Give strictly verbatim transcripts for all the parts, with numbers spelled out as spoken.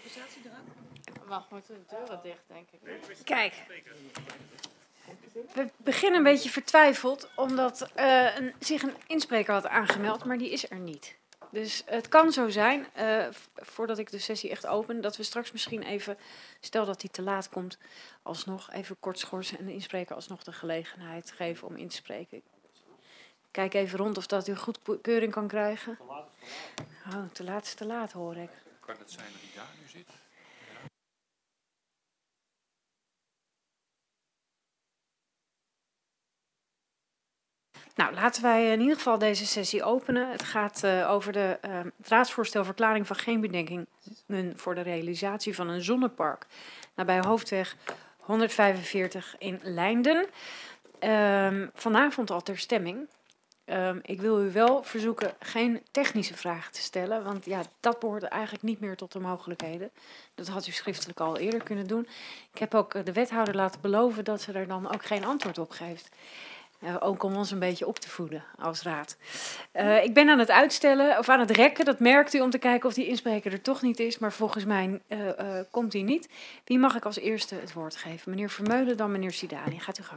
Wacht, moeten de deuren dicht, denk ik. Kijk, we beginnen een beetje vertwijfeld, omdat uh, een, zich een inspreker had aangemeld, maar die is er niet. Dus het kan zo zijn, uh, voordat ik de sessie echt open, dat we straks misschien even, stel dat hij te laat komt, alsnog even kort schorsen en de inspreker alsnog de gelegenheid geven om in te spreken. Kijk even rond of dat u goedkeuring kan krijgen. Oh, te laat is te laat, hoor ik. Kan het zijn dat hij daar nu zit? Nou, laten wij in ieder geval deze sessie openen. Het gaat uh, over de, uh, het raadsvoorstel verklaring van geen bedenkingen voor de realisatie van een zonnepark nabij Hoofdweg honderdvijfenveertig in Leinden. Uh, vanavond al ter stemming. Uh, ik wil u wel verzoeken geen technische vragen te stellen, want ja, dat behoort eigenlijk niet meer tot de mogelijkheden. Dat had u schriftelijk al eerder kunnen doen. Ik heb ook de wethouder laten beloven dat ze er dan ook geen antwoord op geeft. Uh, ook om ons een beetje op te voeden als raad. Uh, ik ben aan het uitstellen, of aan het rekken, dat merkt u, om te kijken of die inspreker er toch niet is. Maar volgens mij uh, uh, komt hij niet. Wie mag ik als eerste het woord geven? Meneer Vermeulen, dan meneer Sidani. Gaat u gang.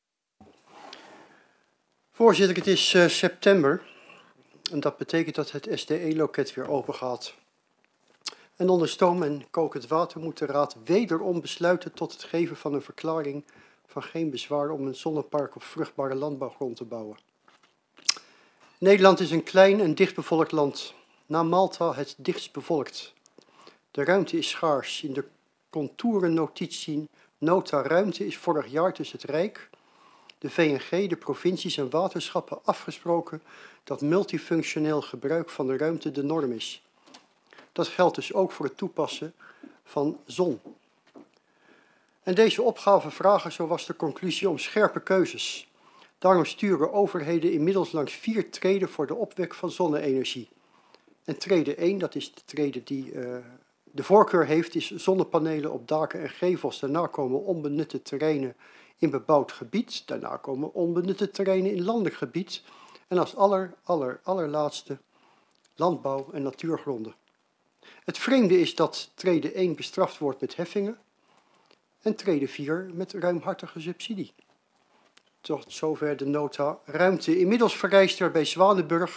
Voorzitter, het is uh, september. En dat betekent dat het S D E-loket weer open gaat. En onder stoom en kokend water moet de raad wederom besluiten tot het geven van een verklaring van geen bezwaar om een zonnepark op vruchtbare landbouwgrond te bouwen. Nederland is een klein en dichtbevolkt land. Na Malta het dichtst bevolkt. De ruimte is schaars. In de contourennotitie nota ruimte is vorig jaar tussen het Rijk, de V N G, de provincies en waterschappen afgesproken dat multifunctioneel gebruik van de ruimte de norm is. Dat geldt dus ook voor het toepassen van zon. En deze opgaven vragen, zo was de conclusie, om scherpe keuzes. Daarom sturen overheden inmiddels langs vier treden voor de opwek van zonne-energie. En trede één, dat is de trede die uh, de voorkeur heeft, is zonnepanelen op daken en gevels. Daarna komen onbenutte terreinen in bebouwd gebied. Daarna komen onbenutte terreinen in landelijk gebied. En als aller, aller, allerlaatste landbouw en natuurgronden. Het vreemde is dat trede één bestraft wordt met heffingen en trede vier met ruimhartige subsidie. Tot zover de nota ruimte. Inmiddels vereist er bij Zwanenburg